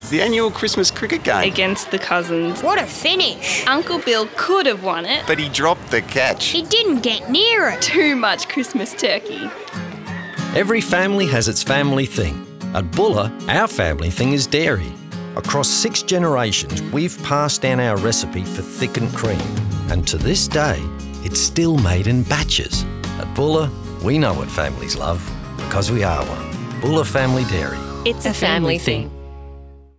The annual Christmas cricket game. Against the Cousins. What a finish. Uncle Bill could have won it. But he dropped the catch. He didn't get near it. Too much Christmas turkey. Every family has its family thing. At Buller, our family thing is dairy. Across 6 generations, we've passed down our recipe for thickened cream. And to this day, it's still made in batches. At Buller, we know what families love because we are one. Buller Family Dairy. It's a family thing.